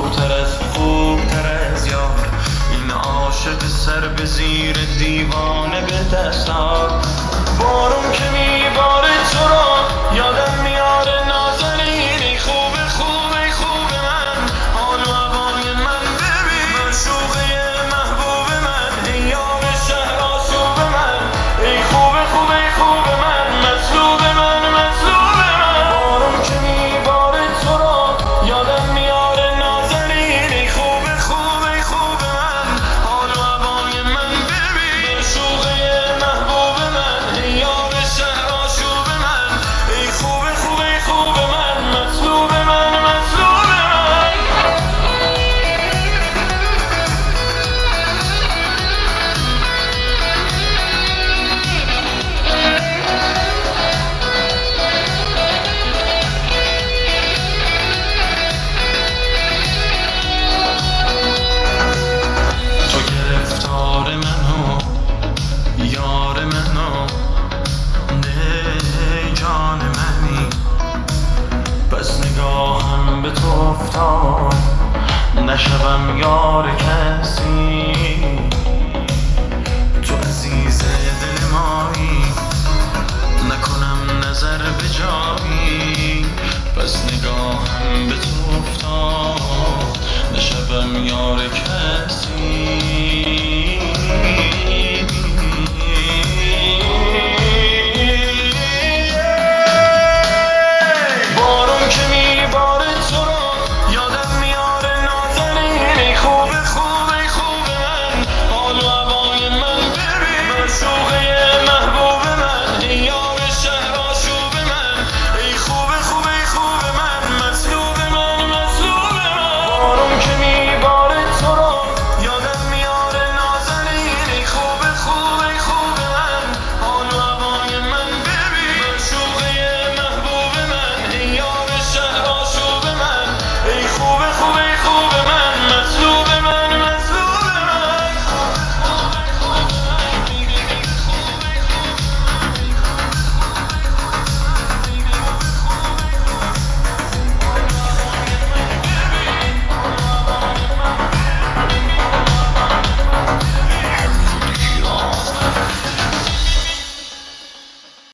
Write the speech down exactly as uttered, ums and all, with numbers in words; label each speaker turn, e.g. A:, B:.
A: خوبتر از خوبتر از یار، این عاشق سر به زیر دیوانه به دستار. بارون که میباره تو را یادم میاره نازنین، ای خوب خوب ای خوب من، حال و هوای من ببین، معشوقه محبوب من، ای یار شهر آسوب من، ای خوب خوب ای خوب من، مطلوب من مطلوب من. بارون که میباره تو را یادم میاره نازنین، ای خوب خوب ای خوب من، حال و هوای من ببین، معشوقه محبوب من، ای یار شهر آسوب من، ای خوب خوب ای خوب من، مطلوب من مطلوب من. تو گرفتار منو یار منو نه جان منی، بس نگاهم به تو افتاد نشوم یار کسی. تو عزیز دل مایی نکنم نظر به جایی، بس نگاهم به تو افتاد نشوم یار کسی.